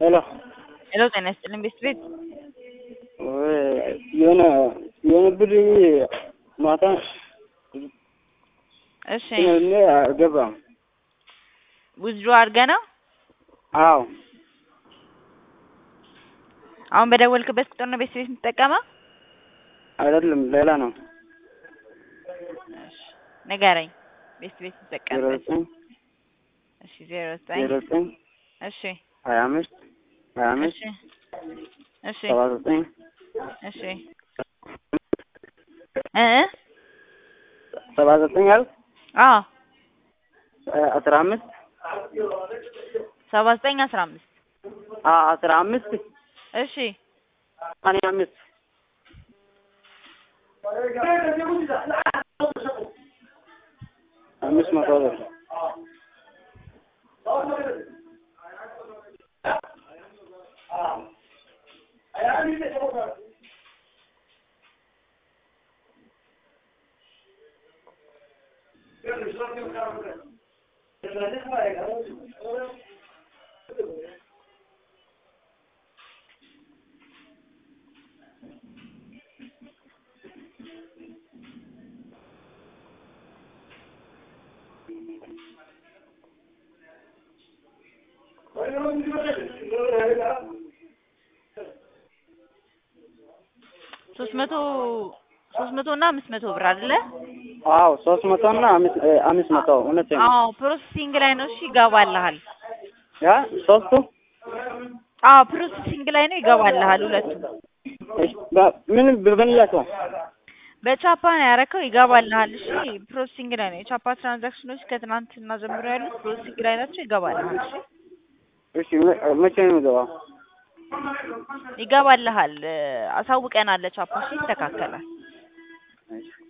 ሄሎ ሄሎ ጤና ይስጥልኝ ቤት የሆነ ብር ማታ እሺ እኔ አልገባም። ዊዝድሮ አድርገህ ነው? አዎ አሁን በደወልክበት ቁጥር ነው ቤት የምትጠቀመው? አይደለም ሌላ ነው። እሺ ንገረኝ። ቤት የምትጠቀምበት። 09 እሺ 09 እሺ 25 እሺ እሺ 79 እሺ 79 አልክ? አዎ 15 79 15 15 እሺ 85 500 ብር 300 እና 500 ብር አይደለ? አዎ 300 እና 500 እውነት ነው። አዎ ፕሮሰሲንግ ላይ ነው። እሺ ይገባልሃል። ያ ሶስቱ አዎ ፕሮሰሲንግ ላይ ነው። ይገባልሃል ሁለቱም። ምን በበንያቸው በቻፓ ነው ያረከው። ይገባልሃል። እሺ ፕሮሰሲንግ ላይ ነው። የቻፓ ትራንዛክሽኖች ከትናንትና ጀምሮ ያሉት ፕሮሰሲንግ ላይ ናቸው። ይገባልሃል። እሺ እሺ መቼ ነው የሚገባው? ይገባልሃል። አሳውቀናል። ቻፓ እሺ ይስተካከላል።